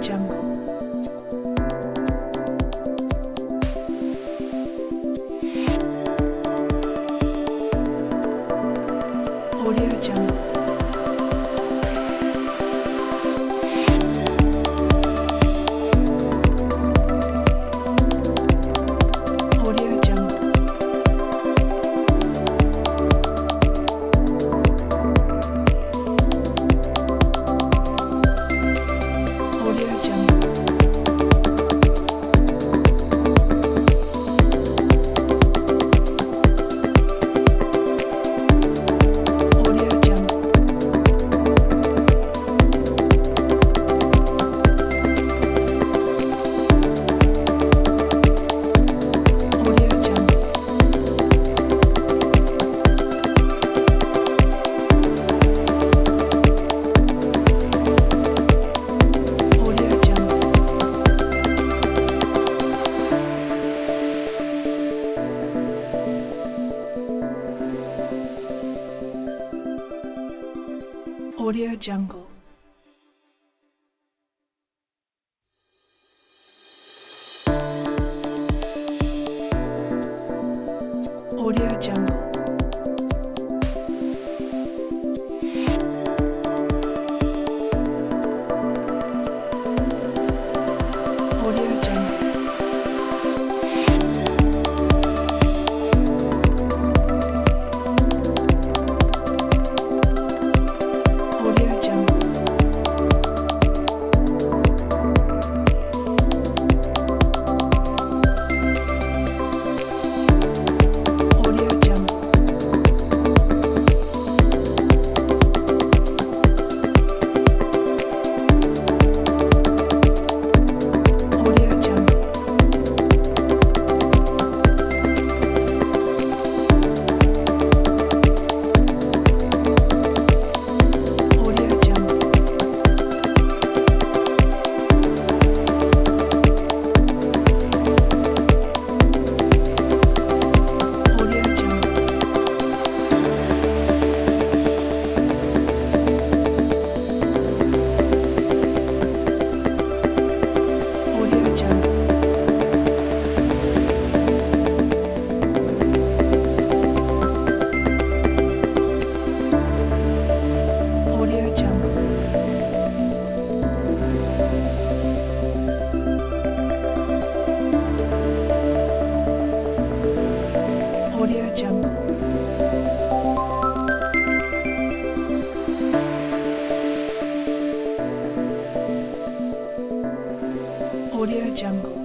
Jungle. Audio Jungle. Audio Jungle. Audio Jungle. Audio Jungle. Audio Jungle. Audio Jungle. Audio Jungle. Audio Jungle. Audio Jungle. Audio Jungle. Audio Jungle. Audio Jungle. Audio Jungle. Audio Jungle. Audio Jungle. Audio Jungle. Audio Jungle. Audio Jungle.